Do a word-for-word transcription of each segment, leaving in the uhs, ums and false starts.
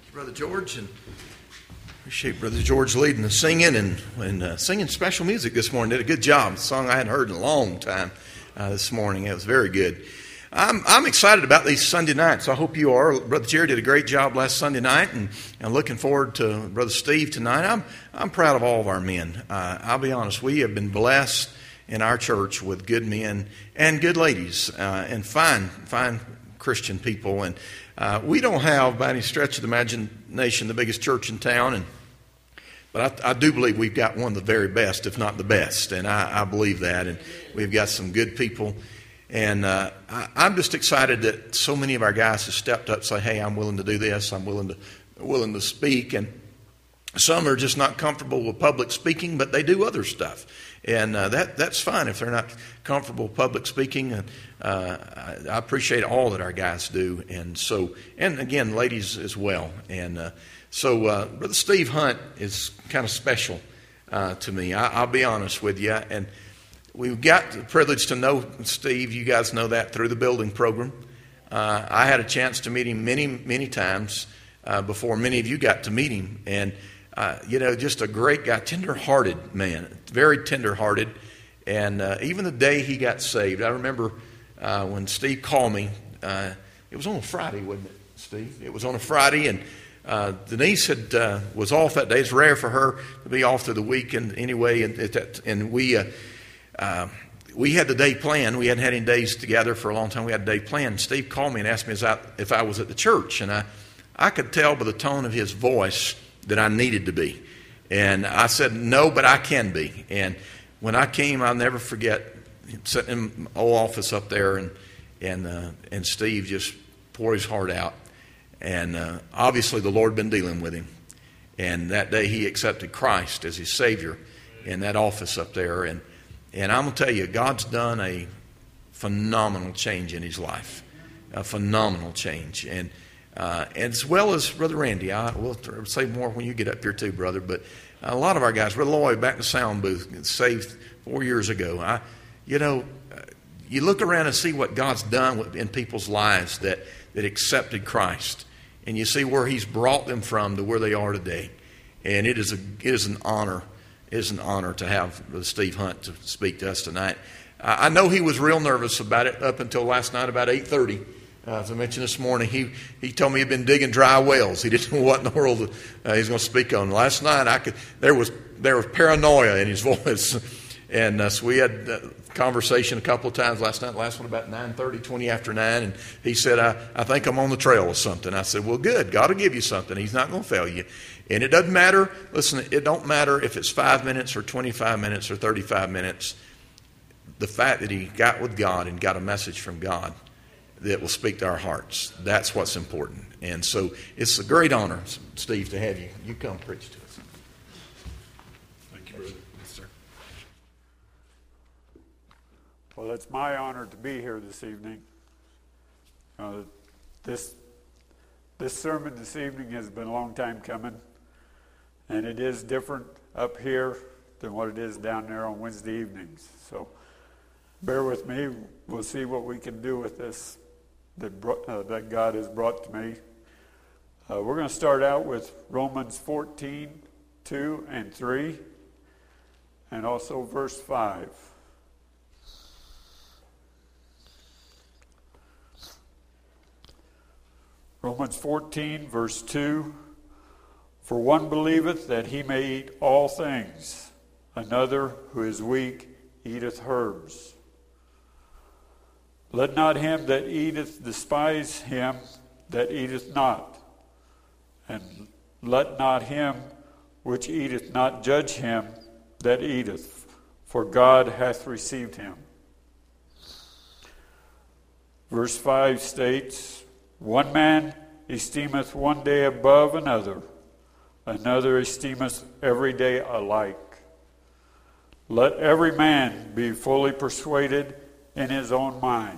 Brother George, and appreciate Brother George leading the singing and, and uh, singing special music this morning. Did a good job. A song I hadn't heard in a long time uh, this morning. It was very good. I'm I'm excited about these Sunday nights. I hope you are. Brother Jerry did a great job last Sunday night, and I'm looking forward to Brother Steve tonight. I'm I'm proud of all of our men. Uh, I'll be honest. We have been blessed in our church with good men and good ladies uh, and fine fine Christian people. And uh, we don't have, by any stretch of the imagination, the biggest church in town, and but I, I do believe we've got one of the very best, if not the best, and I, I believe that. And we've got some good people. And uh, I, I'm just excited that so many of our guys have stepped up and say, hey, I'm willing to do this. I'm willing to willing to speak. And some are just not comfortable with public speaking, but they do other stuff. And uh, that that's fine if they're not comfortable with public speaking. Uh, I, I appreciate all that our guys do. And so, and again, ladies as well. And uh, so uh, Brother Steve Hunt is kind of special uh, to me. I, I'll be honest with you. And we've got the privilege to know Steve. You guys know that through the building program. Uh, I had a chance to meet him many, many times uh, before many of you got to meet him. And, uh, you know, just a great guy, tender-hearted man, very tender-hearted. And uh, even the day he got saved, I remember uh, when Steve called me. Uh, it was on a Friday, wasn't it, Steve? It was on a Friday, and uh, Denise had uh, was off that day. It's rare for her to be off through the weekend anyway. And, and we... Uh, Uh, we had the day planned. We hadn't had any days together for a long time. We had a day planned. Steve called me and asked me if I was at the church. And I, I could tell by the tone of his voice that I needed to be. And I said, no, but I can be. And when I came, I'll never forget sitting in my old office up there, and and uh, and Steve just poured his heart out. And uh, obviously the Lord had been dealing with him. And that day he accepted Christ as his Savior in that office up there. And And I'm going to tell you, God's done a phenomenal change in his life, a phenomenal change. And uh, as well as Brother Randy, I will say more when you get up here too, brother. But a lot of our guys, Brother Lloyd back in the sound booth, saved four years ago. I, you know, you look around and see what God's done in people's lives that, that accepted Christ. And you see where he's brought them from to where they are today. And it is a it is an honor. It is an honor to have Steve Hunt to speak to us tonight. Uh, I know he was real nervous about it up until last night about eight thirty. Uh, as I mentioned this morning, he, he told me he'd been digging dry wells. He didn't know what in the world uh, he was going to speak on. Last night, I could there was there was paranoia in his voice. And uh, so we had a conversation a couple of times last night. Last one about nine thirty, twenty after nine. And he said, I, I think I'm on the trail of something. I said, well, good. God will give you something. He's not going to fail you. And it doesn't matter, listen, it don't matter if it's five minutes or twenty-five minutes or thirty-five minutes. The fact that he got with God and got a message from God that will speak to our hearts, that's what's important. And so it's a great honor, Steve, to have you. You come preach to us. Thank you, brother. Yes, sir. Well, it's my honor to be here this evening. Uh, this, this sermon this evening has been a long time coming. And it is different up here than what it is down there on Wednesday evenings. So bear with me. We'll see what we can do with this that, brought, uh, that God has brought to me. Uh, we're going to start out with Romans fourteen, two and three, and also verse five. Romans fourteen, verse two. For one believeth that he may eat all things, another who is weak eateth herbs. Let not him that eateth despise him that eateth not, and let not him which eateth not judge him that eateth, for God hath received him. Verse five states, one man esteemeth one day above another, another esteemeth every day alike. Let every man be fully persuaded in his own mind.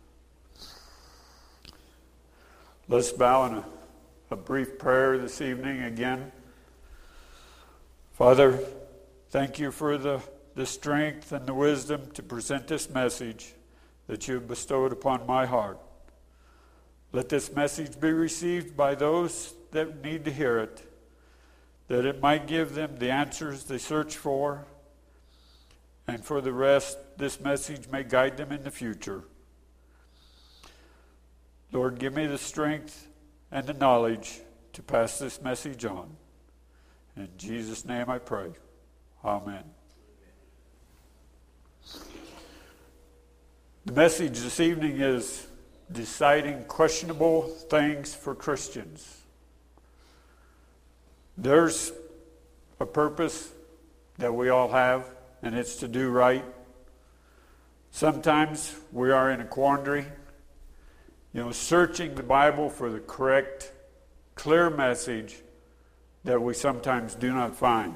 Let's bow in a, a brief prayer this evening again. Father, thank you for the, the strength and the wisdom to present this message that you've bestowed upon my heart. Let this message be received by those that need to hear it, that it might give them the answers they search for, and for the rest, this message may guide them in the future. Lord, give me the strength and the knowledge to pass this message on. In Jesus' name I pray. Amen. The message this evening is deciding questionable things for Christians. There's a purpose that we all have, and it's to do right. Sometimes we are in a quandary, you know, searching the Bible for the correct, clear message that we sometimes do not find.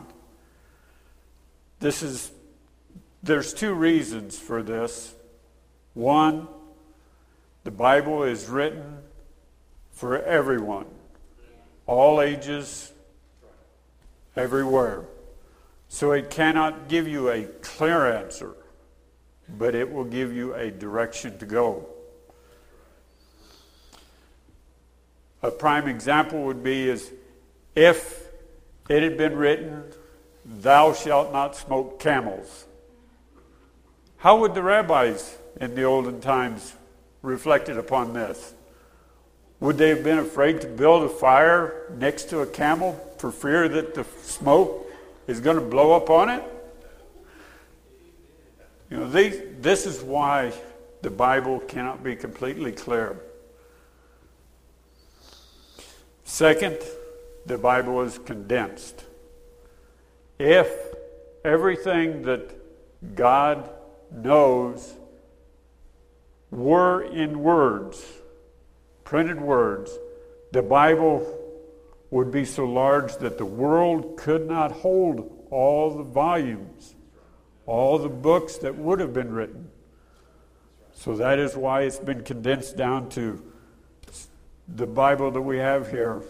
This is, there's two reasons for this. One, the Bible is written for everyone, all ages, everywhere. So it cannot give you a clear answer, but it will give you a direction to go. A prime example would be is if it had been written, "Thou shalt not smoke camels." How would the rabbis in the olden times reflected upon this? Would they have been afraid to build a fire next to a camel for fear that the smoke is going to blow up on it? You know, these, this is why the Bible cannot be completely clear. Second, the Bible is condensed. If everything that God knows were in words, printed words, the Bible would be so large that the world could not hold all the volumes, all the books that would have been written. So that is why it's been condensed down to the Bible that we have here.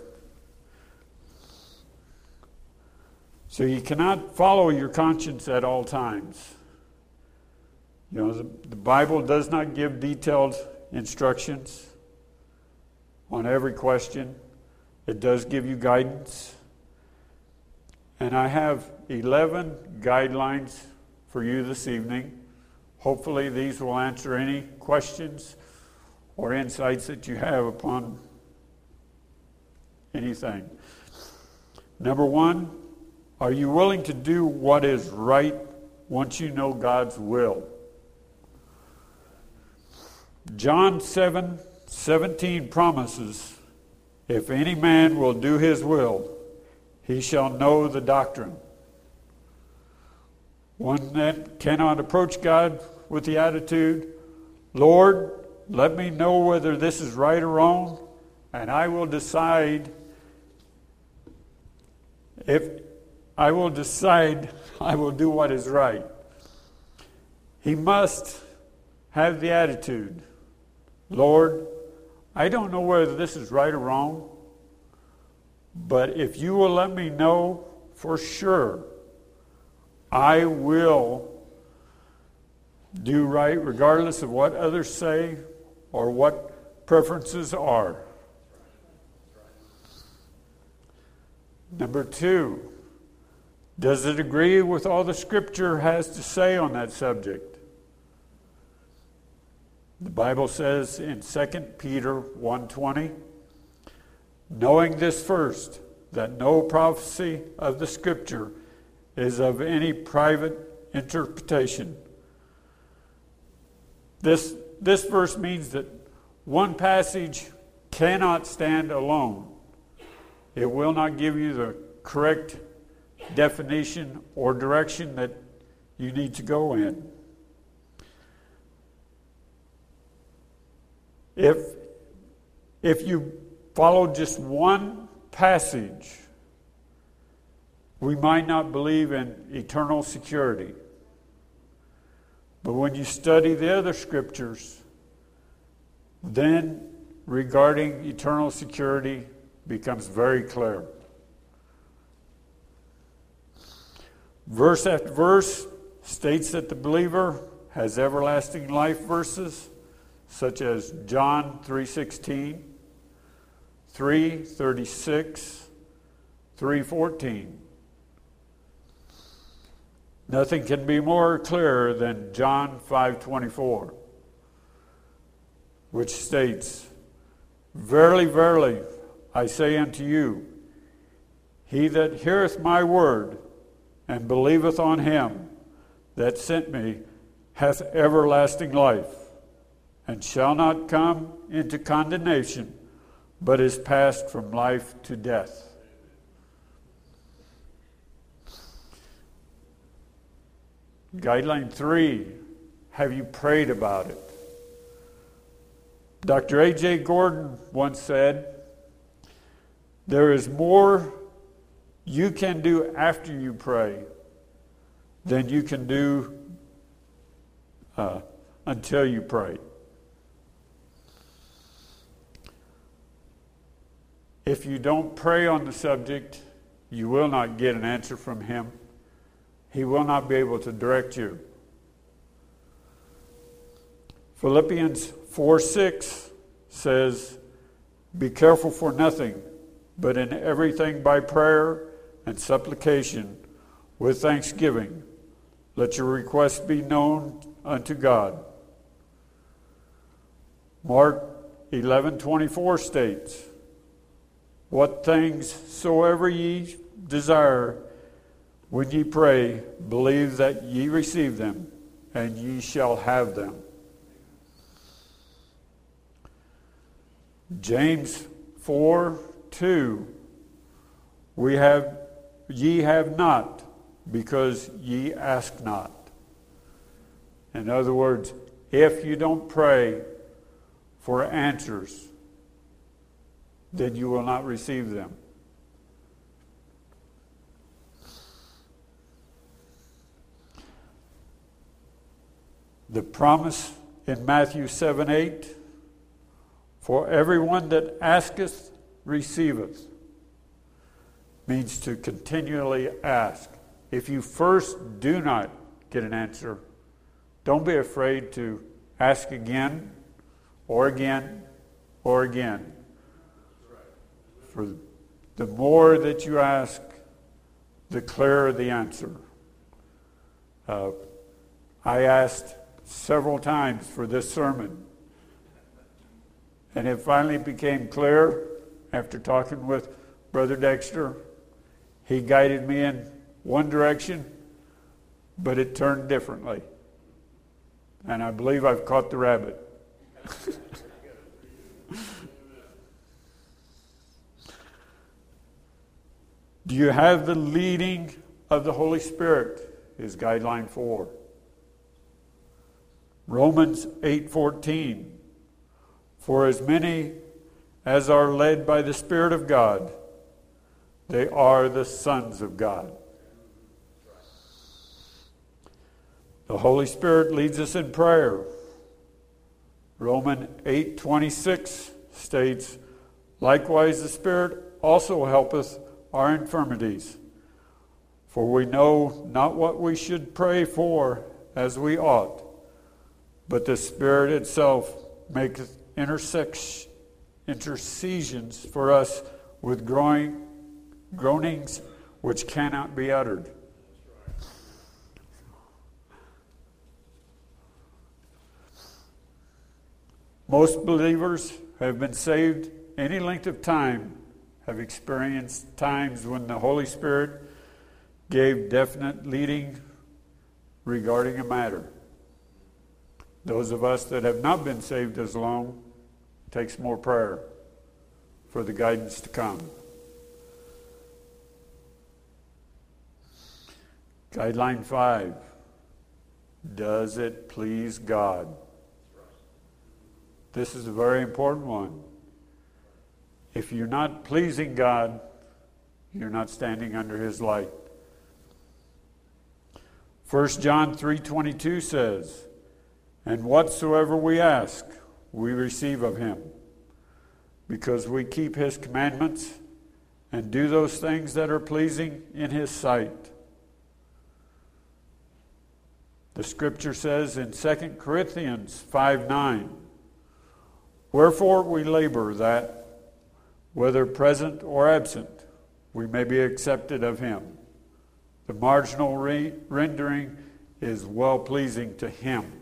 So you cannot follow your conscience at all times. You know, the, the Bible does not give detailed instructions on every question. It does give you guidance. And I have eleven guidelines for you this evening. Hopefully these will answer any questions or insights that you have upon anything. Number one, are you willing to do what is right once you know God's will? John seven seventeen promises, if any man will do his will, he shall know the doctrine. One that cannot approach God with the attitude, Lord, let me know whether this is right or wrong, and I will decide if I will decide I will do what is right. He must have the attitude, Lord, I don't know whether this is right or wrong, but if you will let me know for sure, I will do right regardless of what others say or what preferences are. Number two, does it agree with all the Scripture has to say on that subject? The Bible says in Second Peter one twenty, knowing this first, that no prophecy of the Scripture is of any private interpretation. This, this verse means that one passage cannot stand alone. It will not give you the correct definition or direction that you need to go in. If, if you follow just one passage, we might not believe in eternal security. But when you study the other scriptures, then regarding eternal security becomes very clear. Verse after verse states that the believer has everlasting life verses, such as John three sixteen, three thirty-six, three fourteen. Nothing can be more clear than John five twenty-four, which states, "Verily, verily, I say unto you, he that heareth my word and believeth on him that sent me hath everlasting life, and shall not come into condemnation, but is passed from life to death." Guideline three, have you prayed about it? Doctor A J Gordon once said, "There is more you can do after you pray than you can do uh, until you pray." If you don't pray on the subject, you will not get an answer from him. He will not be able to direct you. Philippians four six says, "Be careful for nothing, but in everything by prayer and supplication with thanksgiving, let your requests be known unto God." Mark eleven twenty-four states, "What things soever ye desire, when ye pray, believe that ye receive them, and ye shall have them." James four two, "We have, ye have not, because ye ask not." In other words, if you don't pray for answers, then you will not receive them. The promise in Matthew seven eight, "For everyone that asketh receiveth," means to continually ask. If you first do not get an answer, don't be afraid to ask again, or again, or again. For the more that you ask, the clearer the answer. Uh, I asked several times for this sermon, and it finally became clear after talking with Brother Dexter. He guided me in one direction, but it turned differently. And I believe I've caught the rabbit. Do you have the leading of the Holy Spirit? Is guideline four. Romans eight fourteen. "For as many as are led by the Spirit of God, they are the sons of God." The Holy Spirit leads us in prayer. Romans eight twenty-six states, "Likewise the Spirit also helpeth our infirmities. For we know not what we should pray for as we ought, but the Spirit itself maketh intersex- intercessions for us with growing, groanings which cannot be uttered." Most believers who have been saved any length of time have experienced times when the Holy Spirit gave definite leading regarding a matter. Those of us that have not been saved as long, takes more prayer for the guidance to come. Guideline five. Does it please God? This is a very important one. If you're not pleasing God, you're not standing under His light. First John three twenty-two says, "And whatsoever we ask, we receive of Him, because we keep His commandments and do those things that are pleasing in His sight." The Scripture says in Second Corinthians five nine, "Wherefore we labor that, whether present or absent, we may be accepted of him. The marginal re- rendering is well-pleasing to him.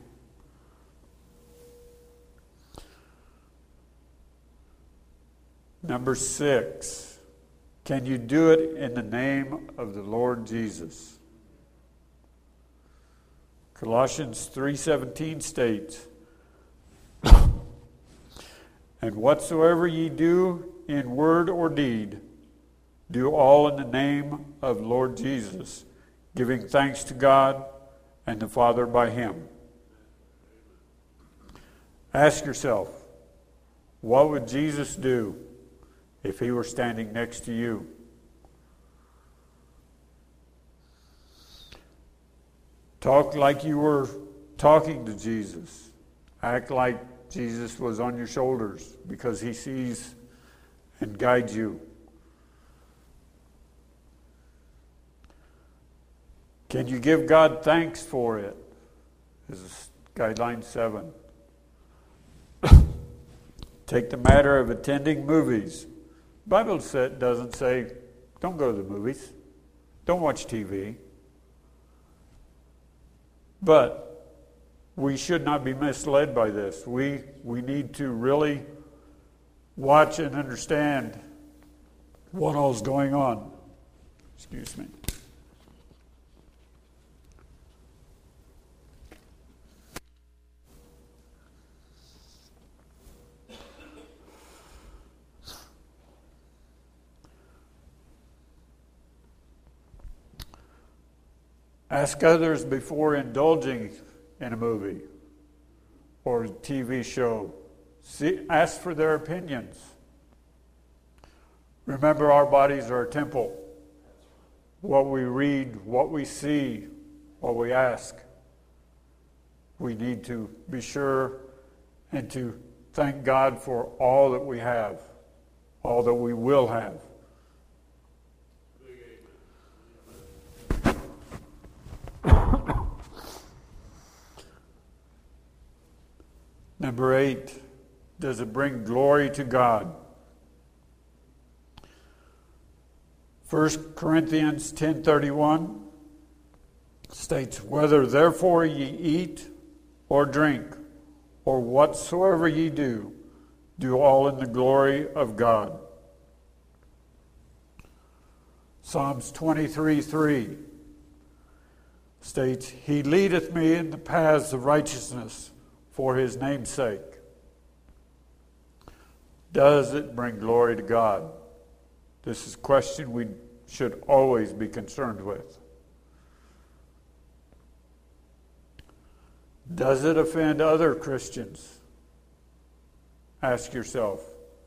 Number six, can you do it in the name of the Lord Jesus? Colossians three seventeen states, and whatsoever ye do in word or deed, do all in the name of Lord Jesus, giving thanks to God and the Father by him. Ask yourself, what would Jesus do if he were standing next to you? Talk like you were talking to Jesus. Act like Jesus was on your shoulders because he sees and guides you. Can you give God thanks for it? This is guideline seven. Take the matter of attending movies. The Bible doesn't say, don't go to the movies. Don't watch T V. But we should not be misled by this. We, we need to really watch and understand what all's going on. Excuse me. Ask others before indulging in a movie or a T V show. See, ask for their opinions. Remember, our bodies are a temple. What we read, what we see, what we ask, we need to be sure and to thank God for all that we have, all that we will have. Number eight, does it bring glory to God? First Corinthians ten thirty-one states, whether therefore ye eat or drink, or whatsoever ye do, do all in the glory of God. Psalms twenty-three three states, he leadeth me in the paths of righteousness for his name's sake. Does it bring glory to God? This is a question we should always be concerned with. Does it offend other Christians? Ask yourself.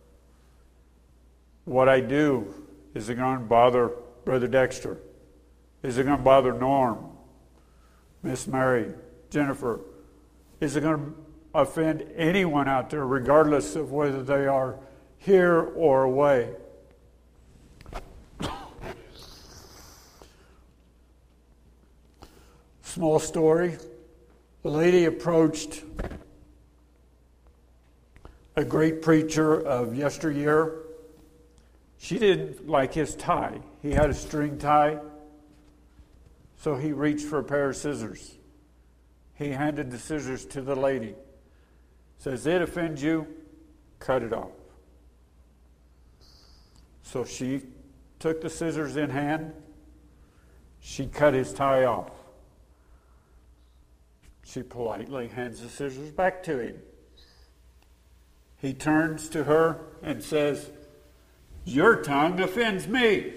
What I do, is it going to bother Brother Dexter? Is it going to bother Norm, Miss Mary, Jennifer? Is it going to offend anyone out there, regardless of whether they are here or away? Small story. A lady approached a great preacher of yesteryear. She didn't like his tie. He had a string tie. So he reached for a pair of scissors. He handed the scissors to the lady. Says, it offends you? Cut it off. So she took the scissors in hand. She cut his tie off. She politely hands the scissors back to him. He turns to her and says, your tongue offends me.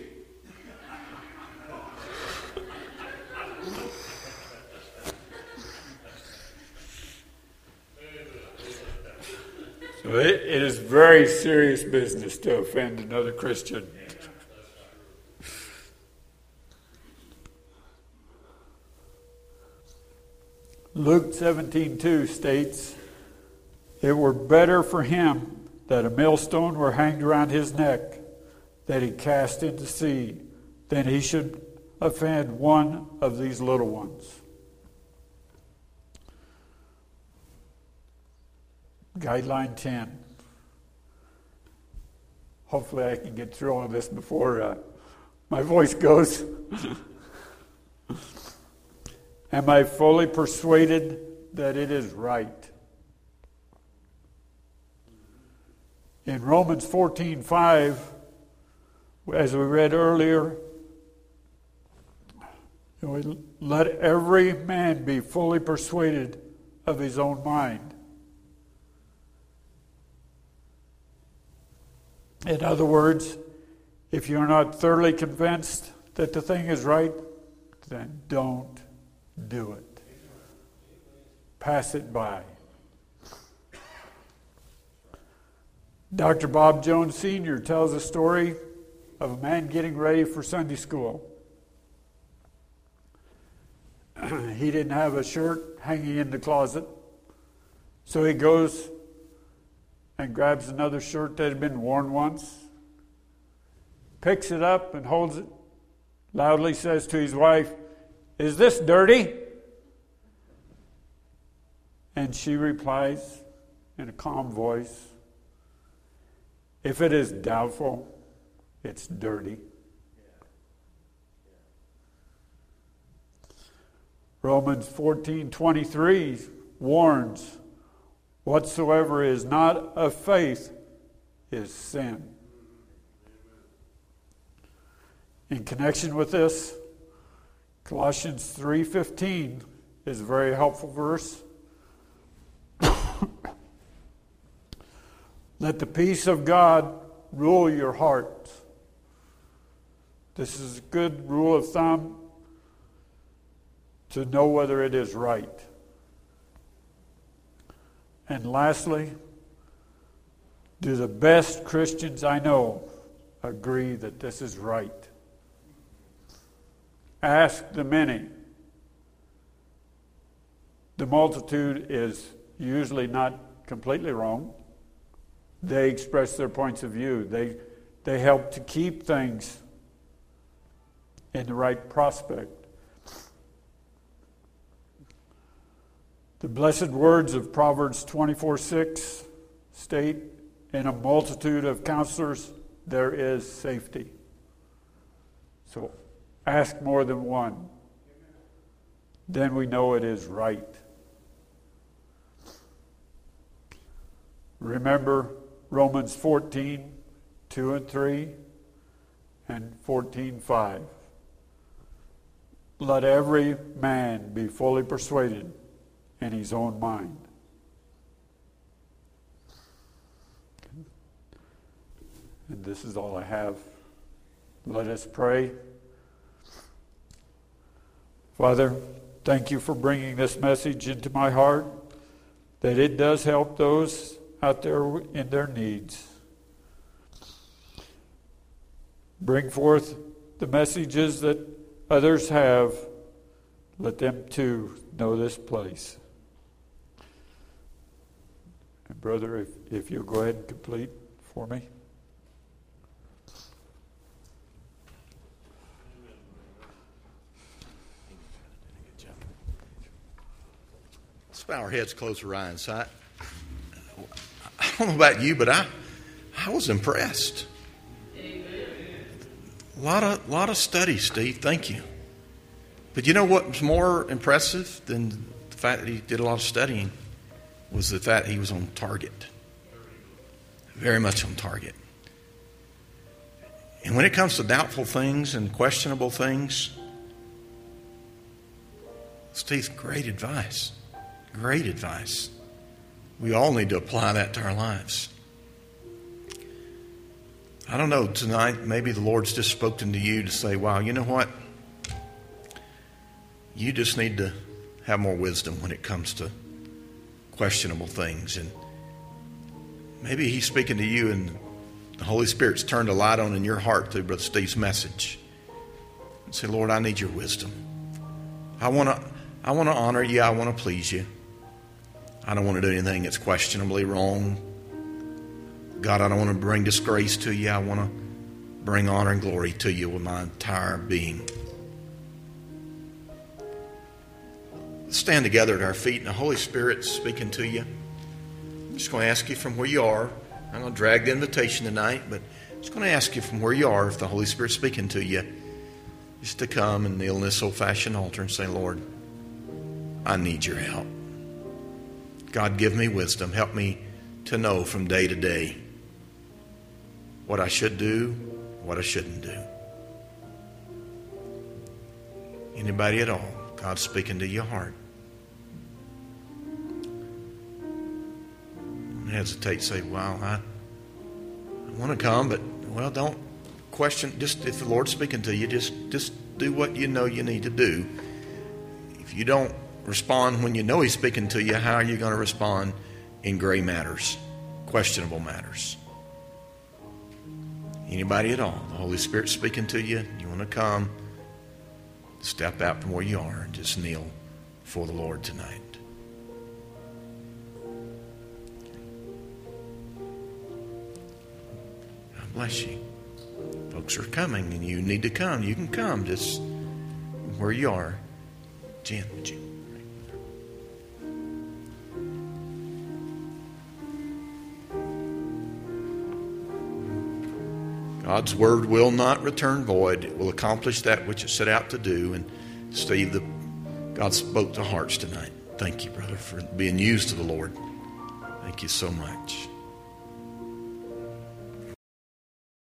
So it, it is very serious business to offend another Christian. Luke seventeen two states, it were better for him that a millstone were hanged around his neck, that he cast into sea, than he should offend one of these little ones. Guideline ten. hopefully I can get through all this before uh, my voice goes. Am I fully persuaded that it is right? In Romans fourteen five, as we read earlier, let every man be fully persuaded of his own mind. In other words, if you're not thoroughly convinced that the thing is right, then don't do it. Pass it by. Doctor Bob Jones Senior tells a story of a man getting ready for Sunday school. He didn't have a shirt hanging in the closet, so he goes and grabs another shirt that had been worn once, picks it up and holds it, loudly says to his wife, "Is this dirty?" And she replies in a calm voice, "If it is doubtful, it's dirty." Romans fourteen twenty-three warns, whatsoever is not of faith is sin. In connection with this, Colossians three fifteen is a very helpful verse. Let the peace of God rule your hearts. This is a good rule of thumb to know whether it is right. And lastly, do the best Christians I know agree that this is right? Ask the many. The multitude is usually not completely wrong. They express their points of view. They, they help to keep things in the right prospect. The blessed words of Proverbs twenty-four six state, in a multitude of counselors there is safety. So ask more than one. Then we know it is right. Remember Romans fourteen two and three and fourteen five. Let every man be fully persuaded in his own mind. And this is all I have. Let us pray. Father, thank you for bringing this message into my heart, that it does help those out there in their needs. Bring forth the messages that others have. Let them too know this place. And brother, if, if you'll go ahead and complete for me. Let's bow our heads, close our eyes. So I, I don't know about you, but I, I was impressed. A lot of, lot of study, Steve. Thank you. But you know what was more impressive than the fact that he did a lot of studying was the fact he was on target. Very much on target. And when it comes to doubtful things and questionable things, Steve's great advice. Great advice. We all need to apply that to our lives. I don't know, tonight maybe the Lord's just spoken to you to say, wow, you know what? You just need to have more wisdom when it comes to questionable things. And maybe He's speaking to you and the Holy Spirit's turned a light on in your heart through Brother Steve's message. And say, Lord, I need your wisdom. I want to I want to honor you. I want to please you. I don't want to do anything that's questionably wrong. God, I don't want to bring disgrace to you. I want to bring honor and glory to you with my entire being. Let's stand together at our feet and the Holy Spirit's speaking to you. I'm just going to ask you from where you are. I'm going to drag the invitation tonight, but just going to ask you from where you are, if the Holy Spirit's speaking to you, just to come and kneel in this old-fashioned altar and say, Lord, I need your help. God, give me wisdom. Help me to know from day to day what I should do, what I shouldn't do. Anybody at all, God's speaking to your heart. Don't hesitate, say, well, I, I want to come, but, well, don't question. Just if the Lord's speaking to you, just, just do what you know you need to do. If you don't respond when you know He's speaking to you, how are you going to respond in gray matters, questionable matters? Anybody at all, the Holy Spirit's speaking to you, you want to come, step out from where you are and just kneel before the Lord tonight. God bless you. Folks are coming and you need to come. You can come just where you are. Jen, would you? God's word will not return void. It will accomplish that which it set out to do. And Steve, the, God spoke to hearts tonight. Thank you, brother, for being used to the Lord. Thank you so much.